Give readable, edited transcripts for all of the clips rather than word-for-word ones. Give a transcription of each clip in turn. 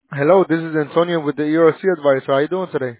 Hello, this is Antonio with the ERC Advisor. How are you doing today?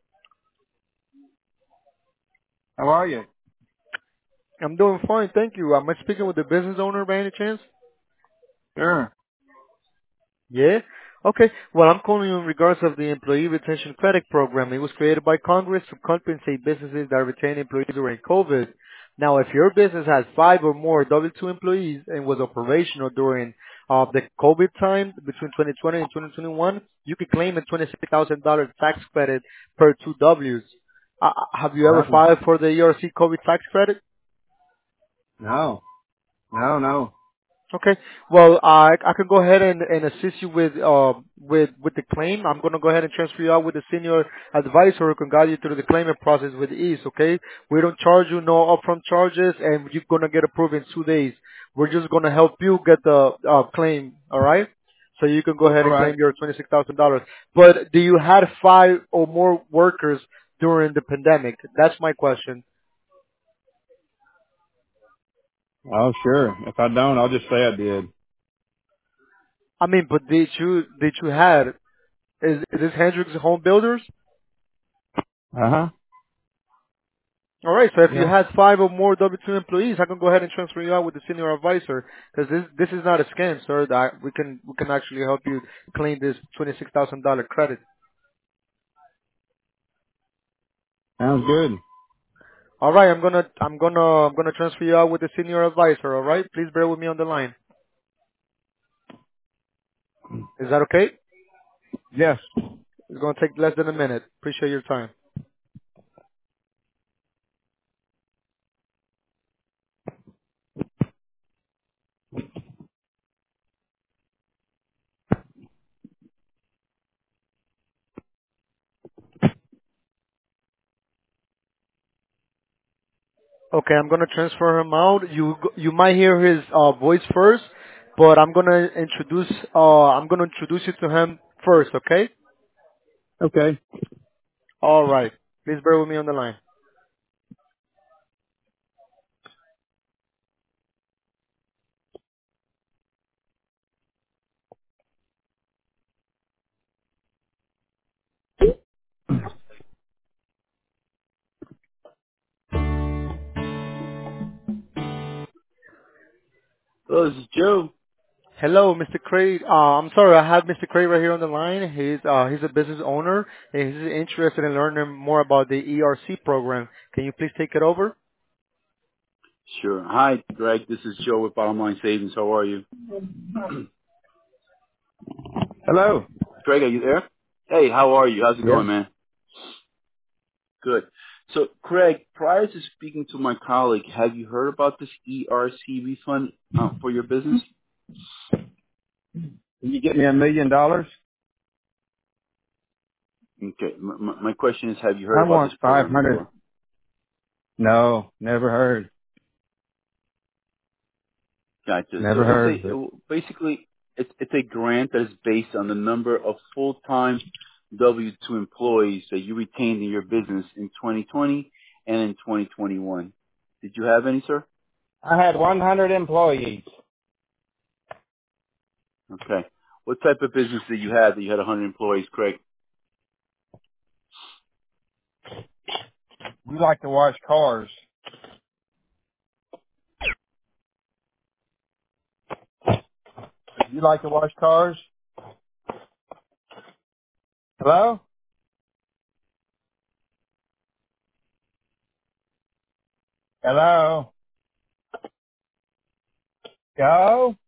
How are you? I'm doing fine, thank you. Am I speaking with the business owner by any chance? Sure. Yeah? Okay. Well, I'm calling you in regards of the Employee Retention Credit Program. It was created by Congress to compensate businesses that retain employees during COVID. Now, if your business has 5 or more W-2 employees and was operational during the COVID time between 2020 and 2021, you could claim a $26,000 tax credit per 2 Ws. Have you ever Oh, filed for the ERC COVID tax credit? no. No, no. Okay. Well, I can go ahead and assist you with the claim. I'm gonna go ahead and transfer you out with a senior advisor who can guide you through the claiming process with ease. Okay. We don't charge you no upfront charges, and you're gonna get approved in 2 days. We're just gonna help you get the claim. All right. So you can go ahead All and right. claim your $26,000. But do you had 5 or more workers during the pandemic? That's my question. Oh, sure. If I don't, I'll just say I did. I mean, but did you had is this Hendrix Home Builders? Uh-huh. All right. So if you Yeah. had 5 or more W-2 employees, I can go ahead and transfer you out with the senior advisor because this is not a scam, sir. That we can actually help you claim this $26,000 credit. Sounds good. All right. I'm gonna transfer you out with the senior advisor. All right. Please bear with me on the line. Is that okay? Yes. It's gonna take less than a minute. Appreciate your time. Okay. I'm gonna transfer him out. You might hear his voice first, but I'm gonna introduce you to him first. Okay. Okay. All right. Please bear with me on the line. Hello, this is Joe. Hello, Mr. Craig. I'm sorry, I have Mr. Craig right here on the line. He's a business owner and he's interested in learning more about the ERC program. Can you please take it over? Sure. Hi, Greg. This is Joe with Bottom Line Savings. How are you? Hello. Greg, are you there? Hey, how are you? How's it Yeah. going, man? Good. So, Craig, prior to speaking to my colleague, have you heard about this ERC refund for your business? Can you get me $1 million? Okay. My question is, have you heard I about this want program 500. before? No, never heard. Gotcha. So Never heard. But basically it's a grant that is based on the number of full-time W-2 employees that you retained in your business in 2020 and in 2021. Did you have any, sir? I had 100 employees. Okay. What type of business did you have that you had 100 employees, Craig? You like to wash cars. You like to wash cars? Hello? Hello? Go?